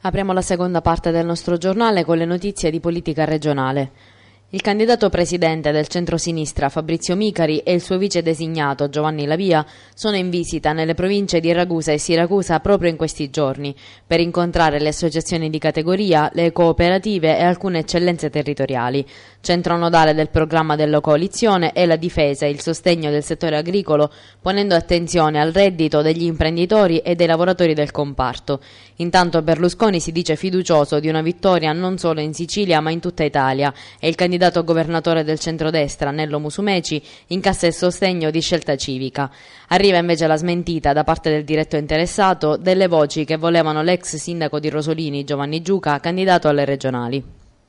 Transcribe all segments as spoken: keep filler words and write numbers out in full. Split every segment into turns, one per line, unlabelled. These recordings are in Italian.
Apriamo la seconda parte del nostro giornale con le notizie di politica regionale. Il candidato presidente del centrosinistra Fabrizio Micari e il suo vice designato Giovanni Lavia sono in visita nelle province di Ragusa e Siracusa proprio in questi giorni per incontrare le associazioni di categoria, le cooperative e alcune eccellenze territoriali. Centro nodale del programma della coalizione è la difesa e il sostegno del settore agricolo, ponendo attenzione al reddito degli imprenditori e dei lavoratori del comparto. Intanto Berlusconi si dice fiducioso di una vittoria non solo in Sicilia ma in tutta Italia e il candidato governatore del centrodestra Nello Musumeci incassa il sostegno di Scelta Civica. Arriva invece la smentita da parte del diretto interessato delle voci che volevano l'ex sindaco di Rosolini Giovanni Giuca candidato alle regionali.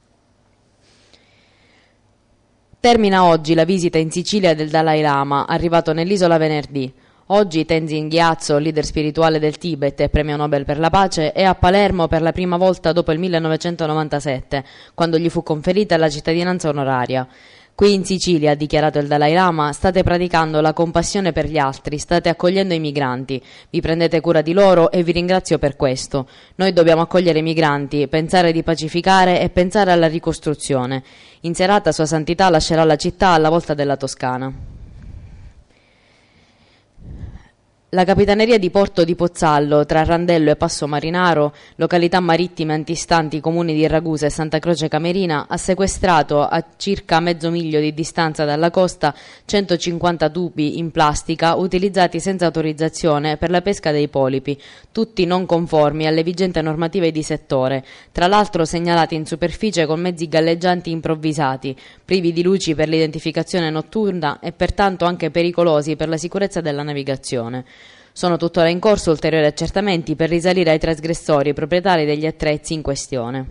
Termina oggi la visita in Sicilia del Dalai Lama, arrivato nell'isola venerdì. Oggi Tenzin Gyatso, leader spirituale del Tibet e premio Nobel per la pace, è a Palermo per la prima volta dopo il millenovecentonovantasette, quando gli fu conferita la cittadinanza onoraria. Qui in Sicilia, ha dichiarato il Dalai Lama, state praticando la compassione per gli altri, state accogliendo i migranti, vi prendete cura di loro e vi ringrazio per questo. Noi dobbiamo accogliere i migranti, pensare di pacificare e pensare alla ricostruzione. In serata Sua Santità lascerà la città alla volta della Toscana. La Capitaneria di Porto di Pozzallo, tra Randello e Passo Marinaro, località marittime antistanti i comuni di Ragusa e Santa Croce Camerina, ha sequestrato a circa mezzo miglio di distanza dalla costa centocinquanta tubi in plastica utilizzati senza autorizzazione per la pesca dei polipi, tutti non conformi alle vigenti normative di settore, tra l'altro segnalati in superficie con mezzi galleggianti improvvisati, privi di luci per l'identificazione notturna e pertanto anche pericolosi per la sicurezza della navigazione. Sono tuttora in corso ulteriori accertamenti per risalire ai trasgressori proprietari degli attrezzi in questione.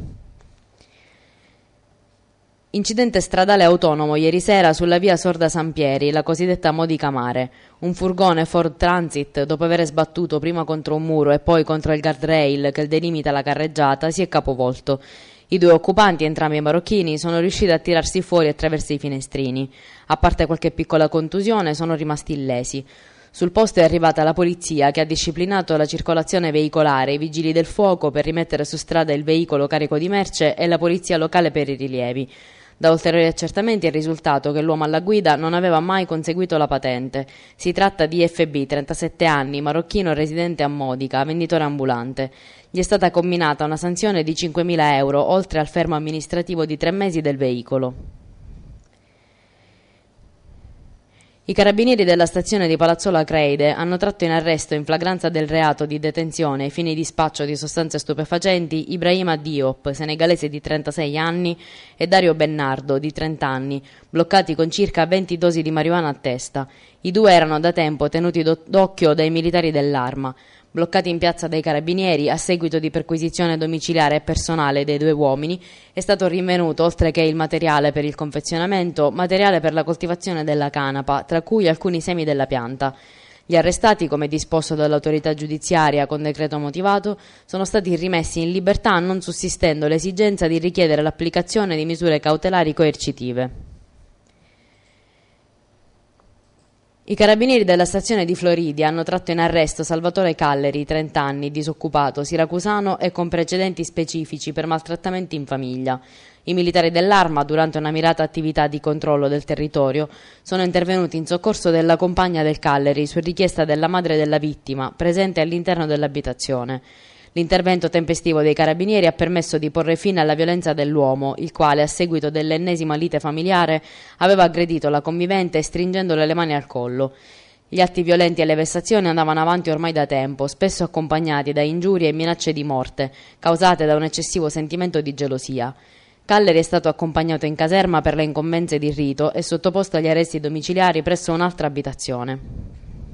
Incidente stradale autonomo ieri sera sulla via Sorda Sampieri, la cosiddetta Modica Mare. Un furgone Ford Transit, dopo aver sbattuto prima contro un muro e poi contro il guardrail che delimita la carreggiata, si è capovolto. I due occupanti, entrambi marocchini, sono riusciti a tirarsi fuori attraverso i finestrini. A parte qualche piccola contusione, sono rimasti illesi. Sul posto è arrivata la polizia che ha disciplinato la circolazione veicolare, i vigili del fuoco per rimettere su strada il veicolo carico di merce e la polizia locale per i rilievi. Da ulteriori accertamenti è risultato che l'uomo alla guida non aveva mai conseguito la patente. Si tratta di F B, trentasette anni, marocchino residente a Modica, venditore ambulante. Gli è stata comminata una sanzione di cinquemila euro, oltre al fermo amministrativo di tre mesi del veicolo. I carabinieri della stazione di Palazzolo Acreide hanno tratto in arresto in flagranza del reato di detenzione ai fini di spaccio di sostanze stupefacenti Ibrahima Diop, senegalese di trentasei anni, e Dario Bennardo, di trenta anni, bloccati con circa venti dosi di marijuana a testa. I due erano da tempo tenuti d'occhio dai militari dell'Arma. Bloccati in piazza dai carabinieri a seguito di perquisizione domiciliare e personale dei due uomini, è stato rinvenuto, oltre che il materiale per il confezionamento, materiale per la coltivazione della canapa, tra cui alcuni semi della pianta. Gli arrestati, come disposto dall'autorità giudiziaria con decreto motivato, sono stati rimessi in libertà non sussistendo l'esigenza di richiedere l'applicazione di misure cautelari coercitive. I carabinieri della stazione di Floridi hanno tratto in arresto Salvatore Calleri, trenta anni, disoccupato, siracusano e con precedenti specifici per maltrattamenti in famiglia. I militari dell'Arma, durante una mirata attività di controllo del territorio, sono intervenuti in soccorso della compagna del Calleri su richiesta della madre della vittima, presente all'interno dell'abitazione. L'intervento tempestivo dei carabinieri ha permesso di porre fine alla violenza dell'uomo, il quale, a seguito dell'ennesima lite familiare, aveva aggredito la convivente stringendole le mani al collo. Gli atti violenti e le vessazioni andavano avanti ormai da tempo, spesso accompagnati da ingiurie e minacce di morte, causate da un eccessivo sentimento di gelosia. Calleri è stato accompagnato in caserma per le incombenze di rito e sottoposto agli arresti domiciliari presso un'altra abitazione.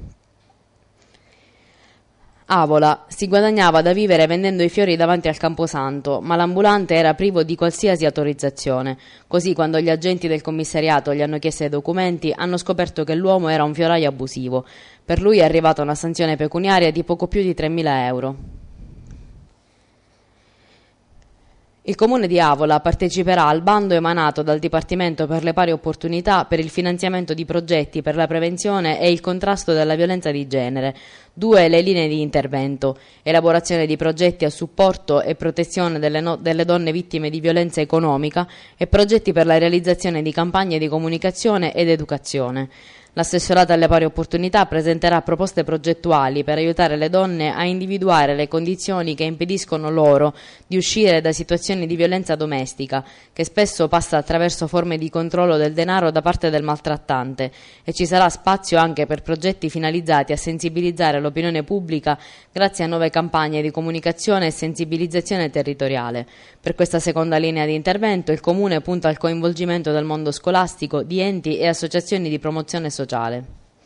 Avola, si guadagnava da vivere vendendo i fiori davanti al Camposanto, ma l'ambulante era privo di qualsiasi autorizzazione. Così, quando gli agenti del commissariato gli hanno chiesto i documenti, hanno scoperto che l'uomo era un fioraio abusivo. Per lui è arrivata una sanzione pecuniaria di poco più di tremila euro. Il Comune di Avola parteciperà al bando emanato dal Dipartimento per le Pari Opportunità per il finanziamento di progetti per la prevenzione e il contrasto della violenza di genere. Due le linee di intervento: elaborazione di progetti a supporto e protezione delle, no- delle donne vittime di violenza economica e progetti per la realizzazione di campagne di comunicazione ed educazione. L'assessorato alle pari opportunità presenterà proposte progettuali per aiutare le donne a individuare le condizioni che impediscono loro di uscire da situazioni di violenza domestica, che spesso passa attraverso forme di controllo del denaro da parte del maltrattante, e ci sarà spazio anche per progetti finalizzati a sensibilizzare l'opinione pubblica grazie a nuove campagne di comunicazione e sensibilizzazione territoriale. Per questa seconda linea di intervento il Comune punta al coinvolgimento del mondo scolastico, di enti e associazioni di promozione sociale. Sociale.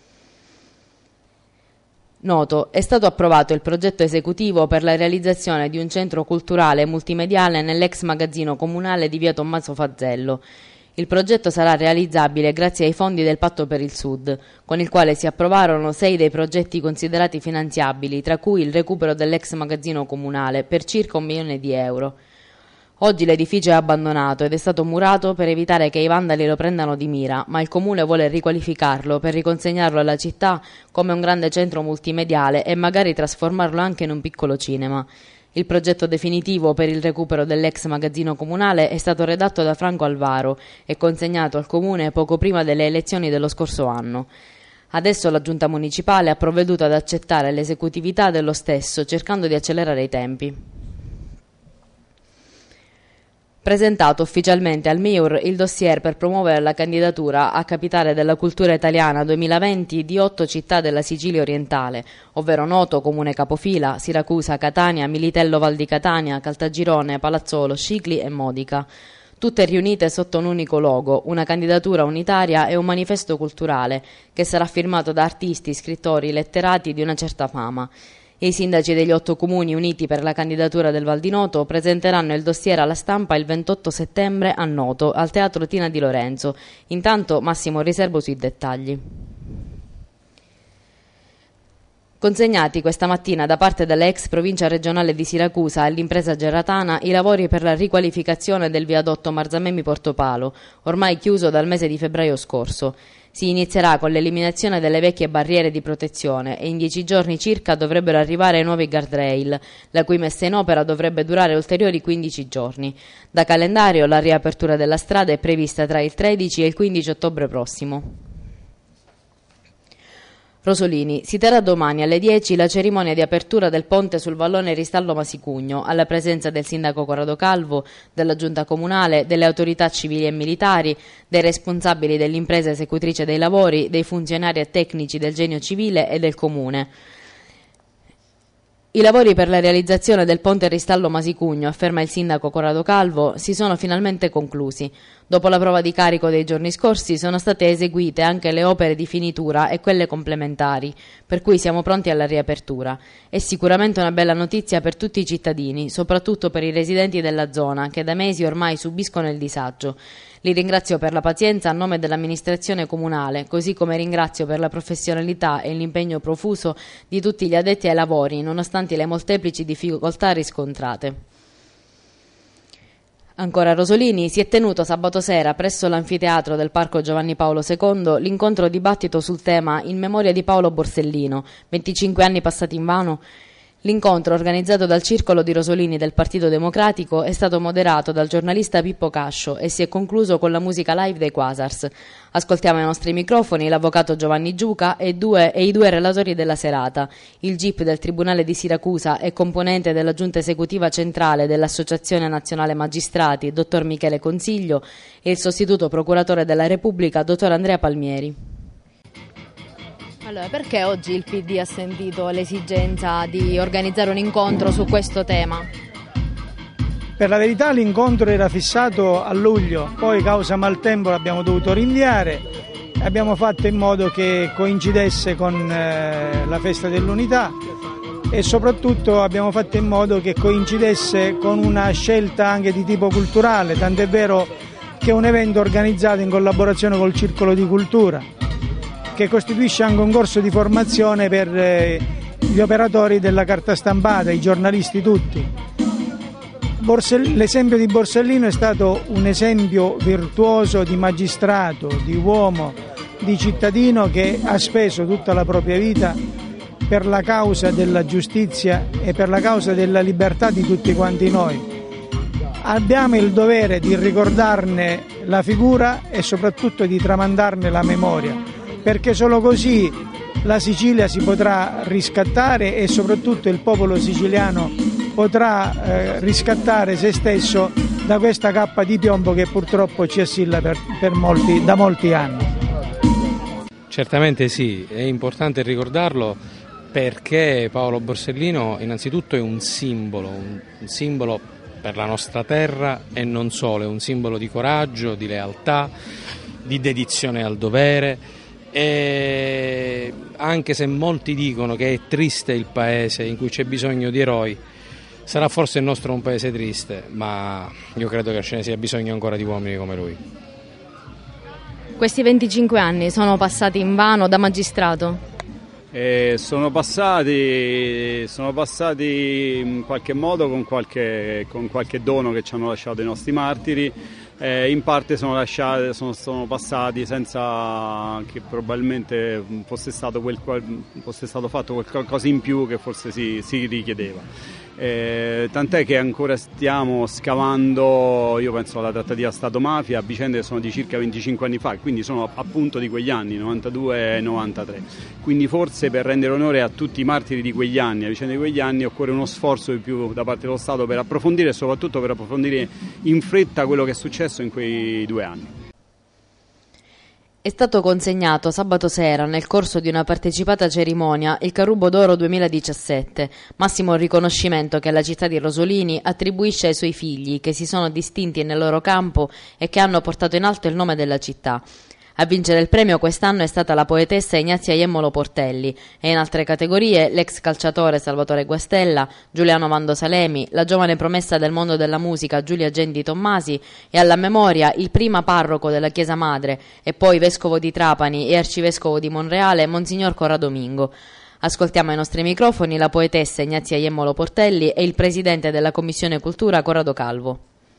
Noto, è stato approvato il progetto esecutivo per la realizzazione di un centro culturale e multimediale nell'ex magazzino comunale di via Tommaso Fazzello. Il progetto sarà realizzabile grazie ai fondi del Patto per il Sud, con il quale si approvarono sei dei progetti considerati finanziabili, tra cui il recupero dell'ex magazzino comunale per circa un milione di euro. Oggi l'edificio è abbandonato ed è stato murato per evitare che i vandali lo prendano di mira, ma il Comune vuole riqualificarlo per riconsegnarlo alla città come un grande centro multimediale e magari trasformarlo anche in un piccolo cinema. Il progetto definitivo per il recupero dell'ex magazzino comunale è stato redatto da Franco Alvaro e consegnato al Comune poco prima delle elezioni dello scorso anno. Adesso la Giunta Municipale ha provveduto ad accettare l'esecutività dello stesso, cercando di accelerare i tempi. Presentato ufficialmente al M I U R il dossier per promuovere la candidatura a Capitale della Cultura Italiana duemilaventi di otto città della Sicilia orientale, ovvero Noto, Comune capofila, Siracusa, Catania, Militello Val di Catania, Caltagirone, Palazzolo, Scicli e Modica. Tutte riunite sotto un unico logo, una candidatura unitaria e un manifesto culturale che sarà firmato da artisti, scrittori, letterati di una certa fama. I sindaci degli otto comuni uniti per la candidatura del Val di Noto presenteranno il dossier alla stampa il ventotto settembre a Noto, al Teatro Tina di Lorenzo. Intanto massimo riservo sui dettagli. Consegnati questa mattina da parte della ex provincia regionale di Siracusa all'impresa geratana i lavori per la riqualificazione del viadotto Marzamemi-Portopalo, ormai chiuso dal mese di febbraio scorso. Si inizierà con l'eliminazione delle vecchie barriere di protezione e in dieci giorni circa dovrebbero arrivare nuovi guardrail, la cui messa in opera dovrebbe durare ulteriori quindici giorni. Da calendario la riapertura della strada è prevista tra il tredici e il quindici ottobre prossimo. Rosolini, si terrà domani alle dieci la cerimonia di apertura del ponte sul vallone Ristallo-Masicugno, alla presenza del sindaco Corrado Calvo, della giunta comunale, delle autorità civili e militari, dei responsabili dell'impresa esecutrice dei lavori, dei funzionari e tecnici del Genio Civile e del comune. I lavori per la realizzazione del ponte Ristallo-Masicugno, afferma il sindaco Corrado Calvo, si sono finalmente conclusi. Dopo la prova di carico dei giorni scorsi sono state eseguite anche le opere di finitura e quelle complementari, per cui siamo pronti alla riapertura. È sicuramente una bella notizia per tutti i cittadini, soprattutto per i residenti della zona, che da mesi ormai subiscono il disagio. Li ringrazio per la pazienza a nome dell'amministrazione comunale, così come ringrazio per la professionalità e l'impegno profuso di tutti gli addetti ai lavori, nonostante le molteplici difficoltà riscontrate. Ancora a Rosolini si è tenuto sabato sera presso l'anfiteatro del Parco Giovanni Paolo secondo l'incontro dibattito sul tema In memoria di Paolo Borsellino, venticinque anni passati invano. L'incontro, organizzato dal Circolo di Rosolini del Partito Democratico, è stato moderato dal giornalista Pippo Cascio e si è concluso con la musica live dei Quasars. Ascoltiamo ai nostri microfoni l'avvocato Giovanni Giuca e, due, e i due relatori della serata, il G I P del Tribunale di Siracusa e componente della Giunta Esecutiva Centrale dell'Associazione Nazionale Magistrati, dottor Michele Consiglio, e il sostituto procuratore della Repubblica, dottor Andrea Palmieri. Allora, perché oggi il P D ha sentito l'esigenza di organizzare un incontro su questo tema?
Per la verità l'incontro era fissato a luglio, poi causa maltempo l'abbiamo dovuto rinviare e abbiamo fatto in modo che coincidesse con eh, la festa dell'unità e soprattutto abbiamo fatto in modo che coincidesse con una scelta anche di tipo culturale, tant'è vero che è un evento organizzato in collaborazione col Circolo di Cultura, che costituisce anche un corso di formazione per eh, gli operatori della carta stampata, i giornalisti tutti. L'esempio di Borsellino è stato un esempio virtuoso di magistrato, di uomo, di cittadino che ha speso tutta la propria vita per la causa della giustizia e per la causa della libertà di tutti quanti noi. Abbiamo il dovere di ricordarne la figura e soprattutto di tramandarne la memoria, perché solo così la Sicilia si potrà riscattare e soprattutto il popolo siciliano potrà eh, riscattare se stesso da questa cappa di piombo che purtroppo ci assilla per, per molti, da molti anni.
Certamente sì, è importante ricordarlo perché Paolo Borsellino innanzitutto è un simbolo, un, un simbolo per la nostra terra e non solo, è un simbolo di coraggio, di lealtà, di dedizione al dovere, e anche se molti dicono che è triste il paese in cui c'è bisogno di eroi, sarà forse il nostro un paese triste, ma io credo che ce ne sia bisogno ancora di uomini come lui.
Questi venticinque anni sono passati invano da magistrato?
Eh, sono passati, sono passati in qualche modo con qualche, con qualche dono che ci hanno lasciato i nostri martiri, eh, in parte sono, lasciati, sono, sono passati senza che probabilmente fosse stato, quel, fosse stato fatto qualcosa in più che forse si, si richiedeva. Eh, tant'è che ancora stiamo scavando, io penso alla trattativa Stato-mafia, vicende che sono di circa venticinque anni fa, quindi sono appunto di quegli anni, novantadue e novantatré. Quindi forse per rendere onore a tutti i martiri di quegli anni, a vicende di quegli anni, occorre uno sforzo di più da parte dello Stato per approfondire e soprattutto per approfondire in fretta quello che è successo in quei due anni.
È stato consegnato sabato sera, nel corso di una partecipata cerimonia, il Carrubo d'Oro duemiladiciassette, massimo riconoscimento che la città di Rosolini attribuisce ai suoi figli, che si sono distinti nel loro campo e che hanno portato in alto il nome della città. A vincere il premio quest'anno è stata la poetessa Ignazia Jemmolo Portelli e in altre categorie l'ex calciatore Salvatore Guastella, Giuliano Mando Salemi, la giovane promessa del mondo della musica Giulia Gendi Tommasi e alla memoria il prima parroco della Chiesa Madre e poi vescovo di Trapani e arcivescovo di Monreale Monsignor Corrado Mingo. Ascoltiamo ai nostri microfoni la poetessa Ignazia Jemmolo Portelli e il presidente della Commissione Cultura Corrado Calvo.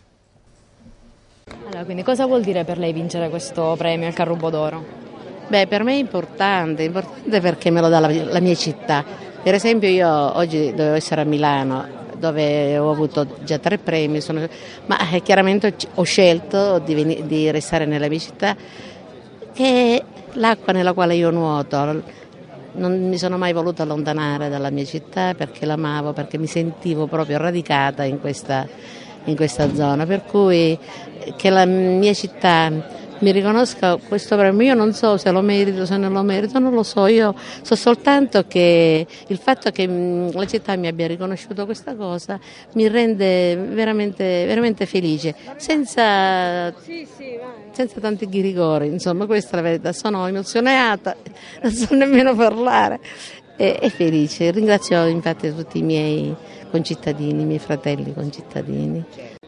Allora, quindi cosa vuol dire per lei vincere questo premio, il Carrubo d'Oro?
Beh, per me è importante, importante perché me lo dà la, la mia città. Per esempio io oggi dovevo essere a Milano, dove ho avuto già tre premi, sono, ma eh, chiaramente ho scelto di, ven- di restare nella mia città, che è l'acqua nella quale io nuoto. Non mi sono mai voluta allontanare dalla mia città perché l'amavo, perché mi sentivo proprio radicata in questa, in questa zona, per cui che la mia città mi riconosca questo premio, io non so se lo merito, se non lo merito, non lo so, io so soltanto che il fatto che la città mi abbia riconosciuto questa cosa mi rende veramente, veramente felice, senza, senza tanti ghirigori, insomma questa è la verità, sono emozionata, non so nemmeno parlare e, e felice, ringrazio infatti tutti i miei concittadini, i miei fratelli concittadini.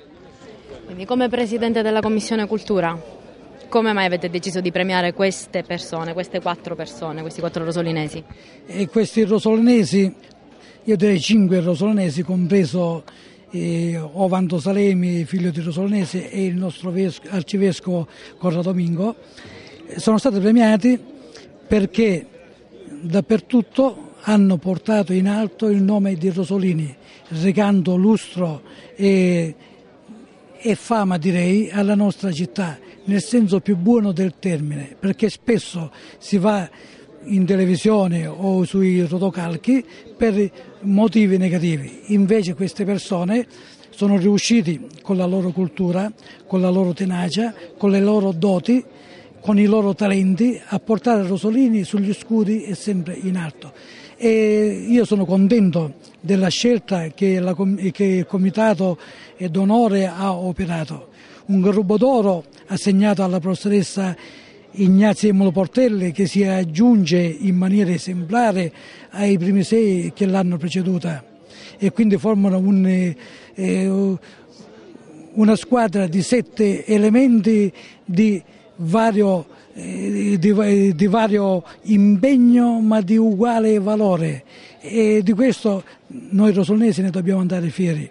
Quindi come Presidente della Commissione Cultura, come mai avete deciso di premiare queste persone, queste quattro persone, questi quattro rosolinesi?
E questi rosolinesi, io direi cinque rosolinesi, compreso eh, Ovando Salemi, figlio di rosolinesi, e il nostro vesco, arcivescovo Corrado Mingo, sono stati premiati perché dappertutto hanno portato in alto il nome di Rosolini, recando lustro e e fama, direi, alla nostra città, nel senso più buono del termine, perché spesso si va in televisione o sui rotocalchi per motivi negativi, invece queste persone sono riusciti con la loro cultura, con la loro tenacia, con le loro doti, con i loro talenti a portare Rosolini sugli scudi e sempre in alto. E io sono contento della scelta che, la, che il Comitato d'Onore ha operato. Un Carrubo d'Oro assegnato alla professoressa Ignazia Jemmolo Portelli, che si aggiunge in maniera esemplare ai primi sei che l'hanno preceduta e quindi formano un, eh, una squadra di sette elementi di vario Di, di vario impegno ma di uguale valore, e di questo noi rosolinesi ne dobbiamo andare fieri.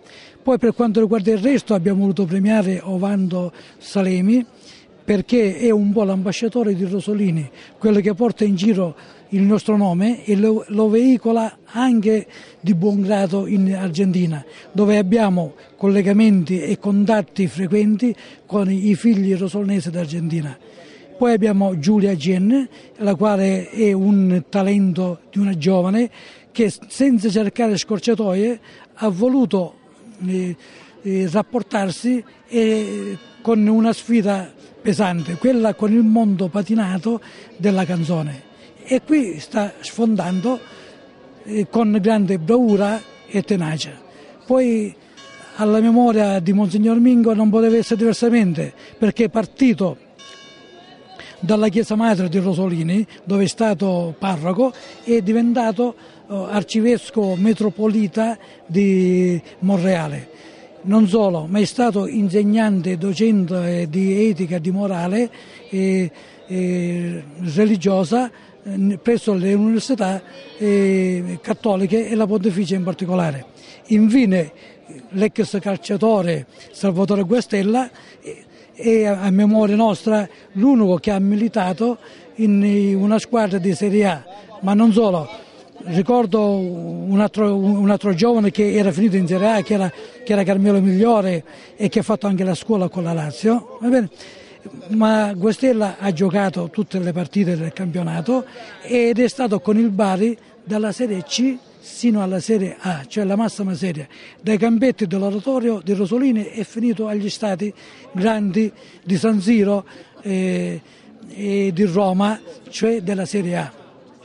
Poi per quanto riguarda il resto abbiamo voluto premiare Ovando Salemi, perché è un po' l'ambasciatore di Rosolini, quello che porta in giro il nostro nome e lo, lo veicola anche di buon grado in Argentina, dove abbiamo collegamenti e contatti frequenti con i figli rosolnesi d'Argentina. Poi abbiamo Giulia Gen, la quale è un talento di una giovane che senza cercare scorciatoie ha voluto eh, eh, rapportarsi eh, con una sfida pesante, quella con il mondo patinato della canzone, e qui sta sfondando eh, con grande bravura e tenacia. Poi alla memoria di Monsignor Mingo non poteva essere diversamente, perché è partito dalla chiesa madre di Rosolini, dove è stato parroco, e è diventato eh, arcivescovo metropolita di Monreale. Non solo, ma è stato insegnante e docente di etica e di morale e, e religiosa eh, presso le università eh, cattoliche e la Pontificia in particolare. Infine l'ex calciatore Salvatore Guastella è a memoria nostra l'unico che ha militato in una squadra di Serie A, ma non solo. Ricordo un altro, un altro giovane che era finito in Serie A, che era, che era Carmelo Migliore e che ha fatto anche la scuola con la Lazio, va bene? Ma Guastella ha giocato tutte le partite del campionato ed è stato con il Bari dalla Serie C sino alla Serie A, cioè la massima serie. Dai campetti dell'oratorio di Rosolini è finito agli stati grandi di San Siro e, e di Roma, cioè della Serie A.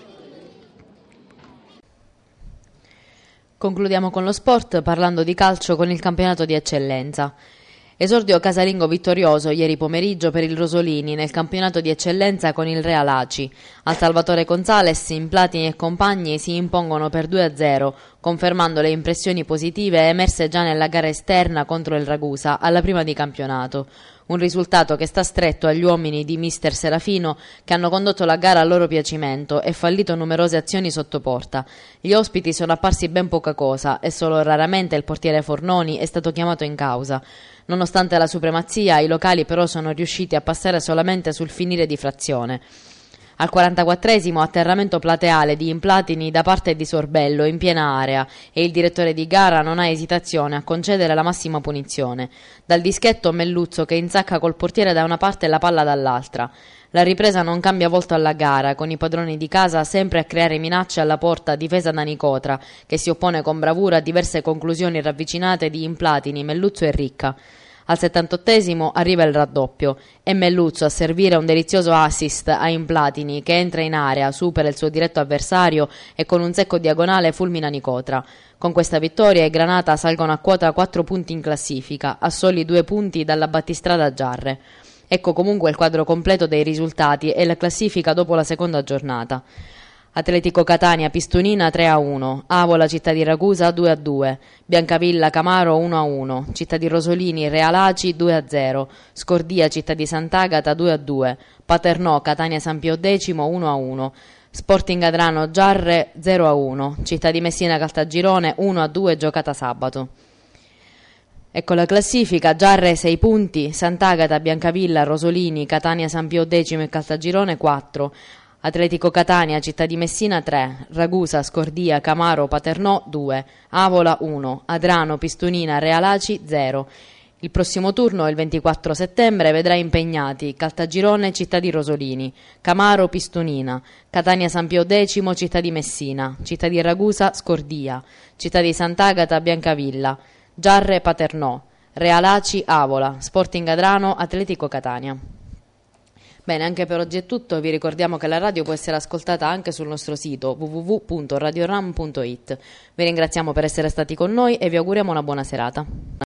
Concludiamo con lo sport parlando di calcio con il campionato di eccellenza. Esordio casalingo vittorioso ieri pomeriggio per il Rosolini nel campionato di eccellenza con il Real Aci. Al Salvatore Gonzales, Implatini e compagni si impongono per due a zero, confermando le impressioni positive emerse già nella gara esterna contro il Ragusa alla prima di campionato. Un risultato che sta stretto agli uomini di mister Serafino, che hanno condotto la gara a loro piacimento e fallito numerose azioni sotto porta. Gli ospiti sono apparsi ben poca cosa e solo raramente il portiere Fornoni è stato chiamato in causa. Nonostante la supremazia, i locali però sono riusciti a passare solamente sul finire di frazione. Al quarantaquattresimo atterramento plateale di Implatini da parte di Sorbello in piena area e il direttore di gara non ha esitazione a concedere la massima punizione. Dal dischetto Melluzzo che insacca col portiere da una parte e la palla dall'altra. La ripresa non cambia volto alla gara, con i padroni di casa sempre a creare minacce alla porta difesa da Nicotra, che si oppone con bravura a diverse conclusioni ravvicinate di Implatini, Melluzzo e Ricca. Al settantottesimo arriva il raddoppio. È Melluzzo a servire un delizioso assist a Implatini, che entra in area, supera il suo diretto avversario e con un secco diagonale fulmina Nicotra. Con questa vittoria i Granata salgono a quota quattro punti in classifica, a soli due punti dalla battistrada Giarre. Ecco comunque il quadro completo dei risultati e la classifica dopo la seconda giornata. Atletico Catania Pistonina tre a uno, Avola Città di Ragusa due a due, Biancavilla Camaro uno a uno, Città di Rosolini Real Aci due a zero, Scordia Città di Sant'Agata due a due, Paternò Catania San Pio X uno a uno, Sporting Adrano Giarre zero a uno, Città di Messina Caltagirone uno a due giocata sabato. Ecco la classifica: Giarre sei punti, Sant'Agata, Biancavilla, Rosolini, Catania San Pio X e Caltagirone quattro, Atletico Catania, Città di Messina tre, Ragusa, Scordia, Camaro, Paternò due, Avola uno, Adrano, Pistonina, Real Aci zero. Il prossimo turno, il ventiquattro settembre, vedrà impegnati Caltagirone, Città di Rosolini, Camaro, Pistonina, Catania San Pio X, Città di Messina, Città di Ragusa, Scordia, Città di Sant'Agata, Biancavilla, Giarre, Paternò, Real Aci, Avola, Sporting Adrano, Atletico Catania. Bene, anche per oggi è tutto. Vi ricordiamo che la radio può essere ascoltata anche sul nostro sito w w w punto radioram punto it. Vi ringraziamo per essere stati con noi e vi auguriamo una buona serata.